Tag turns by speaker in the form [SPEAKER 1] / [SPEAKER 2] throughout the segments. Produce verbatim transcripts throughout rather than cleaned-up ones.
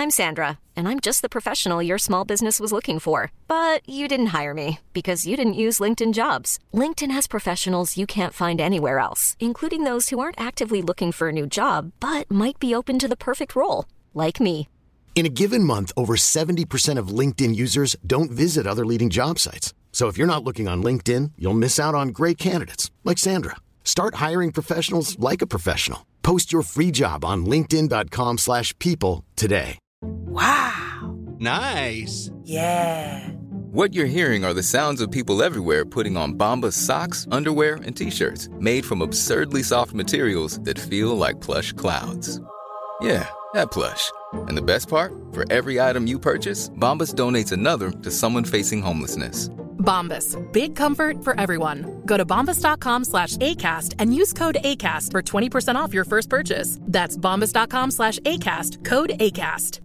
[SPEAKER 1] I'm Sandra, and I'm just the professional your small business was looking for. But you didn't hire me because you didn't use LinkedIn Jobs. LinkedIn has professionals you can't find anywhere else, including those who aren't actively looking for a new job, but might be open to the perfect role, like me.
[SPEAKER 2] In a given month, over seventy percent of LinkedIn users don't visit other leading job sites. So if you're not looking on LinkedIn, you'll miss out on great candidates like Sandra. Start hiring professionals like a professional. Post your free job on linkedin dot com slash people today.
[SPEAKER 3] Wow.
[SPEAKER 4] Nice.
[SPEAKER 3] Yeah.
[SPEAKER 5] What you're hearing are the sounds of people everywhere putting on Bombas socks, underwear, and T-shirts made from absurdly soft materials that feel like plush clouds. Yeah, that plush. And the best part? For every item you purchase, Bombas donates another to someone facing homelessness.
[SPEAKER 6] Bombas. Big comfort for everyone. Go to bombas.com slash ACAST and use code ACAST for twenty percent off your first purchase. That's bombas.com slash ACAST. Code ACAST.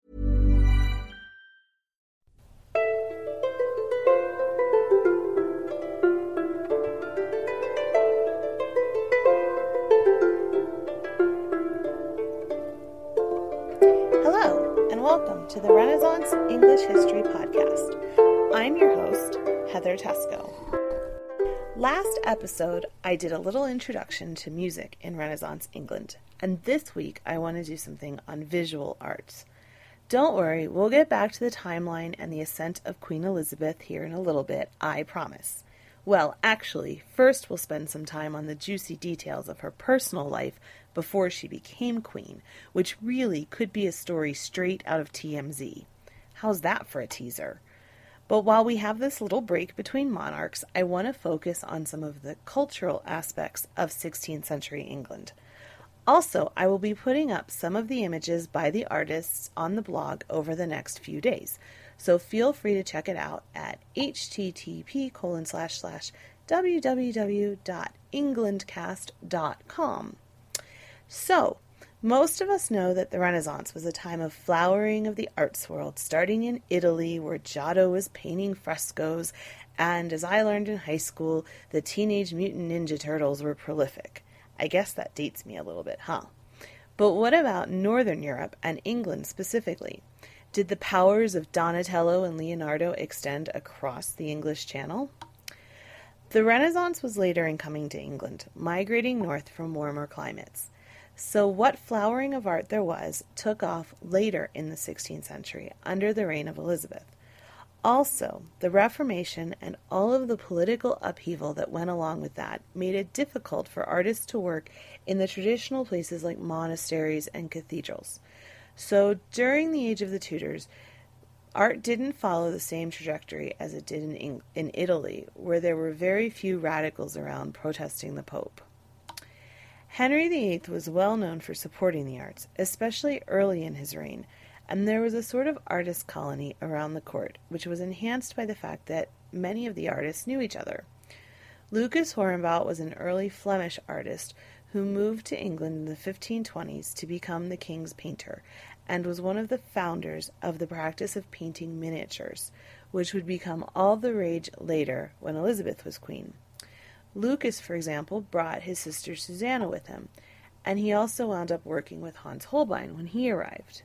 [SPEAKER 7] Hello, and welcome to the Renaissance English History Podcast. I'm your host, Heather Tesco. Last episode, I did a little introduction to music in Renaissance England, and this week I want to do something on visual arts. Don't worry, we'll get back to the timeline and the ascent of Queen Elizabeth here in a little bit, I promise. Well, actually, first we'll spend some time on the juicy details of her personal life before she became queen, which really could be a story straight out of T M Z. How's that for a teaser? But while we have this little break between monarchs, I want to focus on some of the cultural aspects of sixteenth century England. Also, I will be putting up some of the images by the artists on the blog over the next few days, so feel free to check it out at http colon slash slash www.englandcast dot com. So, most of us know that the Renaissance was a time of flowering of the arts world, starting in Italy, where Giotto was painting frescoes, and as I learned in high school, the Teenage Mutant Ninja Turtles were prolific. I guess that dates me a little bit, huh? But what about Northern Europe and England specifically? Did the powers of Donatello and Leonardo extend across the English Channel? The Renaissance was later in coming to England, migrating north from warmer climates. So what flowering of art there was took off later in the sixteenth century under the reign of Elizabeth. Also, the Reformation and all of the political upheaval that went along with that made it difficult for artists to work in the traditional places like monasteries and cathedrals. So during the age of the Tudors, art didn't follow the same trajectory as it did in, Eng- in Italy, where there were very few radicals around protesting the Pope. Henry the Eighth was well known for supporting the arts, especially early in his reign, and there was a sort of artist colony around the court, which was enhanced by the fact that many of the artists knew each other. Lucas Hornbout was an early Flemish artist who moved to England in the fifteen twenties to become the king's painter, and was one of the founders of the practice of painting miniatures, which would become all the rage later when Elizabeth was queen. Lucas, for example, brought his sister Susanna with him, and he also wound up working with Hans Holbein when he arrived.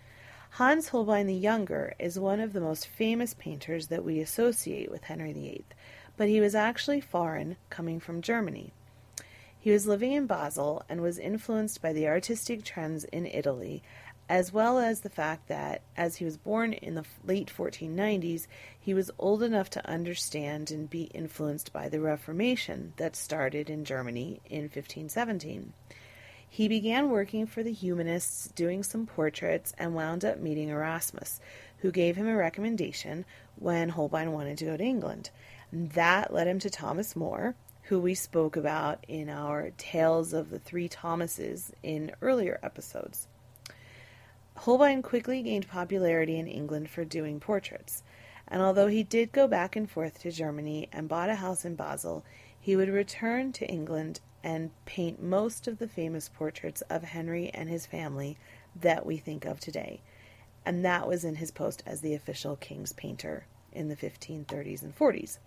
[SPEAKER 7] Hans Holbein the Younger is one of the most famous painters that we associate with Henry the Eighth, but he was actually foreign, coming from Germany. He was living in Basel and was influenced by the artistic trends in Italy, as well as the fact that, as he was born in the late fourteen nineties, he was old enough to understand and be influenced by the Reformation that started in Germany in fifteen seventeen. He began working for the Humanists, doing some portraits, and wound up meeting Erasmus, who gave him a recommendation when Holbein wanted to go to England. And that led him to Thomas More, who we spoke about in our Tales of the Three Thomases in earlier episodes. Holbein quickly gained popularity in England for doing portraits, and although he did go back and forth to Germany and bought a house in Basel, he would return to England and paint most of the famous portraits of Henry and his family that we think of today, and that was in his post as the official king's painter in the fifteen thirties and forties.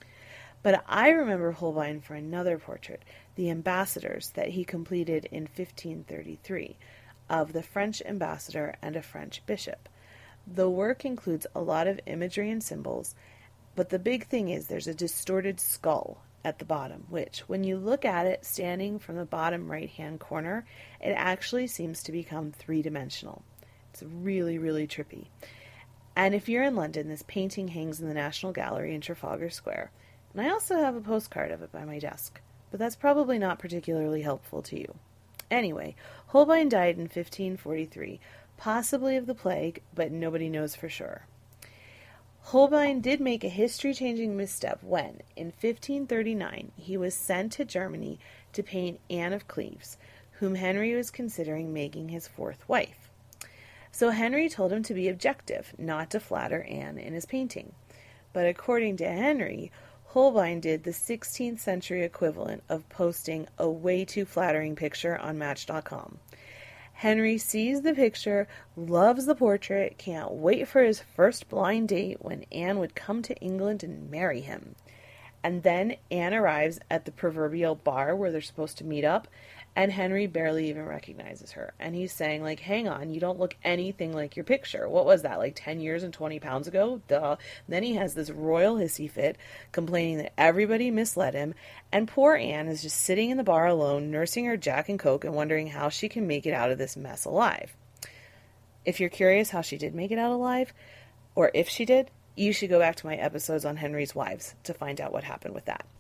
[SPEAKER 7] But I remember Holbein for another portrait, the Ambassadors, that he completed in fifteen thirty-three, of the French ambassador and a French bishop. The work includes a lot of imagery and symbols, but the big thing is there's a distorted skull at the bottom, which, when you look at it standing from the bottom right-hand corner, it actually seems to become three-dimensional. It's really, really trippy. And if you're in London, this painting hangs in the National Gallery in Trafalgar Square. And I also have a postcard of it by my desk, but that's probably not particularly helpful to you. Anyway, Holbein died in fifteen forty-three, possibly of the plague, but nobody knows for sure. Holbein did make a history-changing misstep when, in fifteen thirty-nine, he was sent to Germany to paint Anne of Cleves, whom Henry was considering making his fourth wife. So Henry told him to be objective, not to flatter Anne in his painting. But according to Henry, Holbein did the sixteenth century equivalent of posting a way too flattering picture on Match dot com. Henry sees the picture, loves the portrait, can't wait for his first blind date when Anne would come to England and marry him. And then Anne arrives at the proverbial bar where they're supposed to meet up, and Henry barely even recognizes her. And he's saying, like, hang on, you don't look anything like your picture. What was that, like ten years and twenty pounds ago? Duh. Then he has this royal hissy fit, complaining that everybody misled him, and poor Anne is just sitting in the bar alone, nursing her Jack and Coke and wondering how she can make it out of this mess alive. If you're curious how she did make it out alive, or if she did, you should go back to my episodes on Henry's wives to find out what happened with that.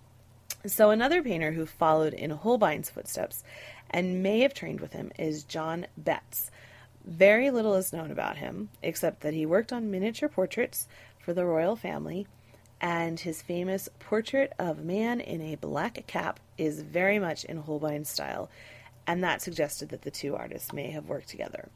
[SPEAKER 7] So another painter who followed in Holbein's footsteps and may have trained with him is John Betts. Very little is known about him, except that he worked on miniature portraits for the royal family, and his famous Portrait of Man in a Black Cap is very much in Holbein's style, and that suggested that the two artists may have worked together.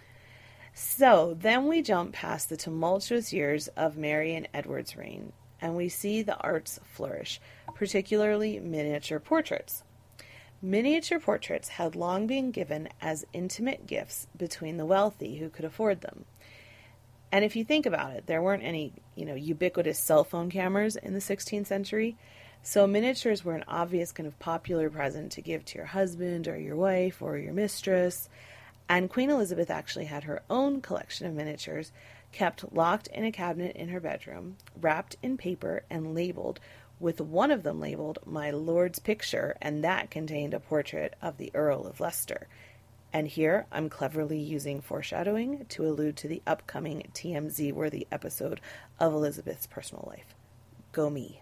[SPEAKER 7] So then we jump past the tumultuous years of Mary and Edward's reign, and we see the arts flourish, particularly miniature portraits. Miniature portraits had long been given as intimate gifts between the wealthy who could afford them. And if you think about it, there weren't any, you know, ubiquitous cell phone cameras in the sixteenth century, so miniatures were an obvious kind of popular present to give to your husband or your wife or your mistress. And Queen Elizabeth actually had her own collection of miniatures, kept locked in a cabinet in her bedroom, wrapped in paper and labeled, with one of them labeled "My Lord's Picture," and that contained a portrait of the Earl of Leicester. And here I'm cleverly using foreshadowing to allude to the upcoming T M Z-worthy episode of Elizabeth's personal life. Go me.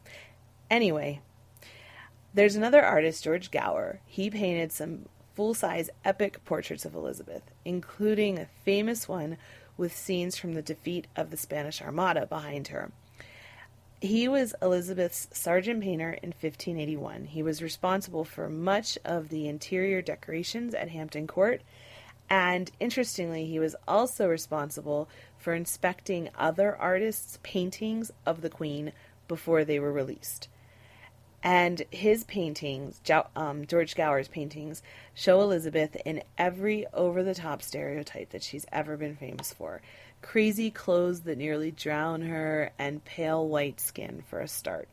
[SPEAKER 7] Anyway, there's another artist, George Gower. He painted some full-size epic portraits of Elizabeth, including a famous one with scenes from the defeat of the Spanish Armada behind her. He was Elizabeth's sergeant painter in fifteen eighty-one. He was responsible for much of the interior decorations at Hampton Court, and interestingly, he was also responsible for inspecting other artists' paintings of the Queen before they were released. And his paintings, um, George Gower's paintings, show Elizabeth in every over-the-top stereotype that she's ever been famous for. Crazy clothes that nearly drown her, and pale white skin for a start.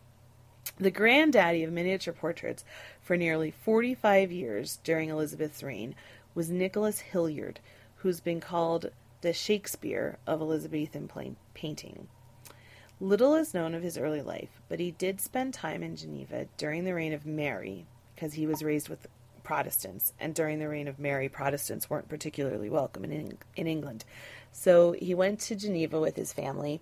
[SPEAKER 7] The granddaddy of miniature portraits for nearly forty-five years during Elizabeth's reign was Nicholas Hilliard, who's been called the Shakespeare of Elizabethan painting. Little is known of his early life, but he did spend time in Geneva during the reign of Mary, because he was raised with Protestants, and during the reign of Mary, Protestants weren't particularly welcome in, in England. So he went to Geneva with his family,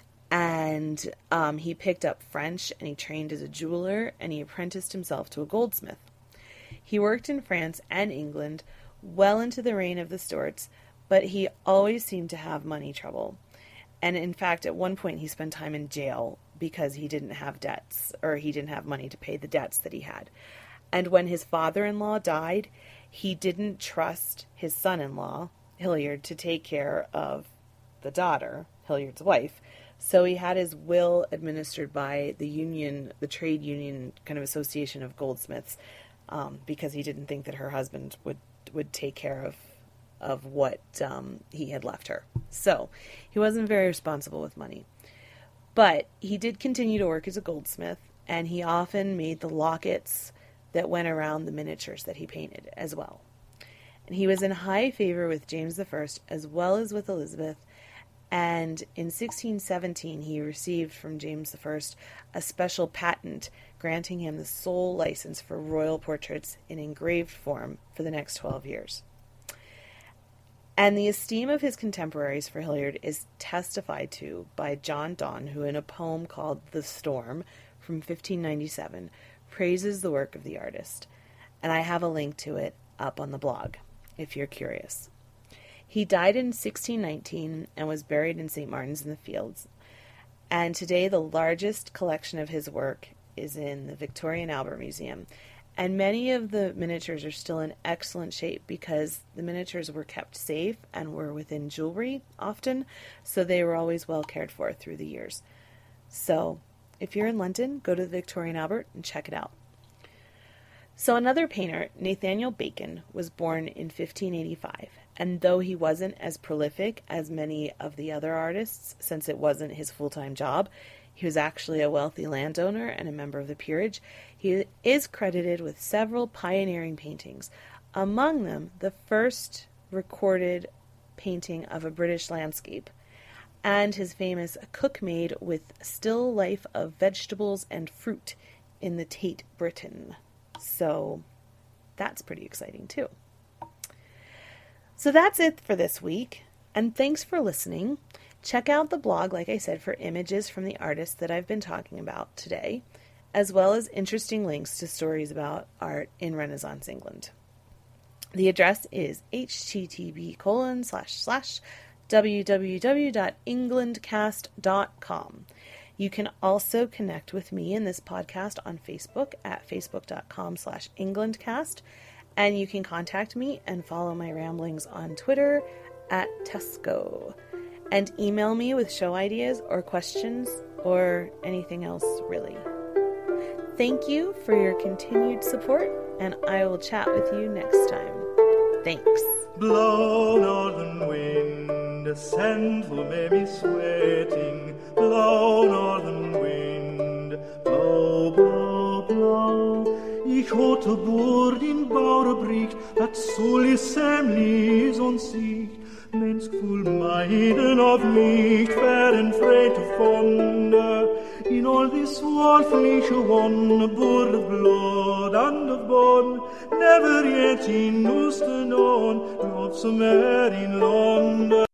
[SPEAKER 7] and um, he picked up French, and he trained as a jeweler, and he apprenticed himself to a goldsmith. He worked in France and England well into the reign of the Stuarts, but he always seemed to have money trouble. And in fact, at one point he spent time in jail because he didn't have debts, or he didn't have money to pay the debts that he had. And when his father-in-law died, he didn't trust his son-in-law, Hilliard, to take care of the daughter, Hilliard's wife. So he had his will administered by the union, the trade union kind of association of goldsmiths, um, because he didn't think that her husband would, would take care of of what um, he had left her. So he wasn't very responsible with money. But he did continue to work as a goldsmith, and he often made the lockets that went around the miniatures that he painted as well. And he was in high favor with James the First as well as with Elizabeth. And in sixteen seventeen, he received from James the First a special patent granting him the sole license for royal portraits in engraved form for the next twelve years. And the esteem of his contemporaries for Hilliard is testified to by John Donne, who in a poem called The Storm from fifteen ninety-seven praises the work of the artist. And I have a link to it up on the blog, if you're curious. He died in sixteen nineteen and was buried in Saint Martin's in the Fields. And today the largest collection of his work is in the Victoria and Albert Museum. And many of the miniatures are still in excellent shape because the miniatures were kept safe and were within jewelry often, so they were always well cared for through the years. So if you're in London, go to the Victoria and Albert and check it out. So another painter, Nathaniel Bacon, was born in fifteen eighty-five, and though he wasn't as prolific as many of the other artists, since it wasn't his full-time job, he was actually a wealthy landowner and a member of the peerage, he is credited with several pioneering paintings, among them the first recorded painting of a British landscape, and his famous Cook Made with Still Life of Vegetables and Fruit in the Tate Britain. So that's pretty exciting too. So that's it for this week, and thanks for listening. Check out the blog, like I said, for images from the artists that I've been talking about today, as well as interesting links to stories about art in Renaissance England. The address is http colon slash slash www dot englandcast dot com. You can also connect with me in this podcast on Facebook at facebook.com slash englandcast, and you can contact me and follow my ramblings on Twitter at Tesco, and email me with show ideas or questions or anything else really. Thank you for your continued support, and I will chat with you next time. Thanks.
[SPEAKER 4] Blow, northern wind, send who may be sweating. Blow, northern wind, blow, blow, blow. Ich hatte Bord in Bauerbricht, dat soll is semlis on sich. Mänskfull meiden of mich, wären frei to fonda. In all this wolfliche one, board of blood and of bone, never yet in Nusten on, love some air in London.